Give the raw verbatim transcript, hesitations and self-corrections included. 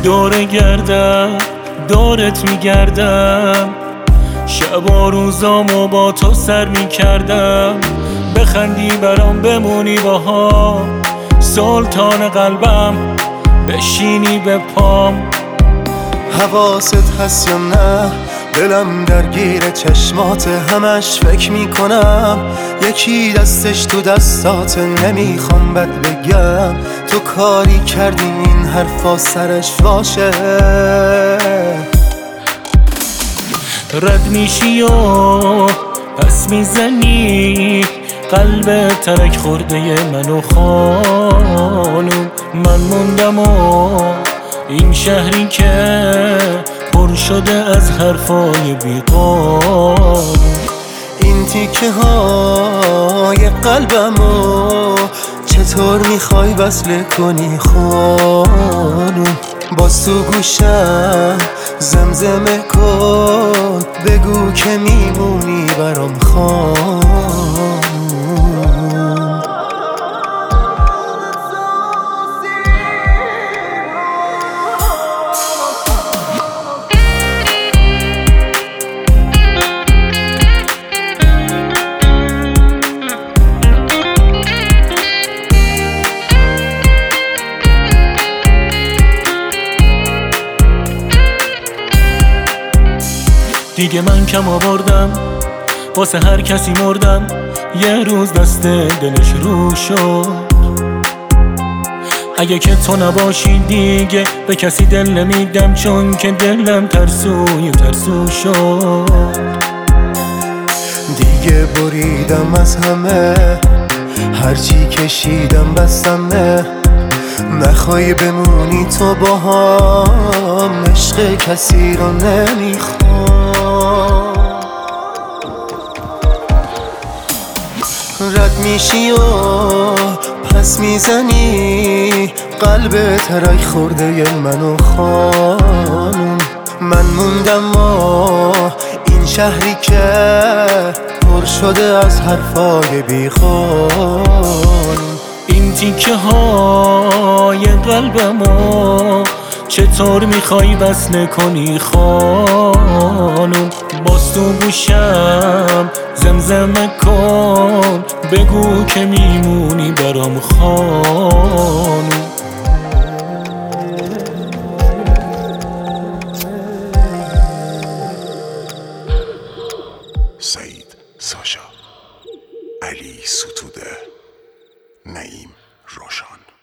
دور گردم دورت میگردم، شب و روزامو با تو سر میکردم. بخندی برام بمونی باها، سلطان قلبم بشینی به پام. حواست هست یا نه؟ دلم درگیر چشمات، همش فکر میکنم یکی دستش تو دستات. نمیخوام بد بگم تو کاری کردی این حرفا سرش باشه. رد میشی و پس میزنی قلب ترک خورده منو خانم. من موندم و این شهری که پر شده از حرفای بیقانون. این تیکه های قلبمو چطور میخوای وصل کنی خانم؟ باز تو گوشم زمزمه کن، بگو که میمونی برام خانم. دیگه من کم آوردم، واسه هر کسی مردم. یه روز دست دلش رو شد، اگه که تو نباشی دیگه به کسی دل نمیدم، چون که دلم ترسوی ترسو شد. دیگه بریدم از همه، هرچی کشیدم بستمه. نخوای بمونی تو با هم، عشق کسی رو نمیخوام. رد میشی و پس میزنی قلب ترک خورده منو خانم. من موندم و این شهری که پر شده از حرفای بیخانم. این تیکه های قلبمو چطور میخوای وصل کنی خانم؟ باز تو گوشم زمزمه کن، بگو که میمونی برام خانم. سعید ساشا، علی ستوده، نعیم روشان.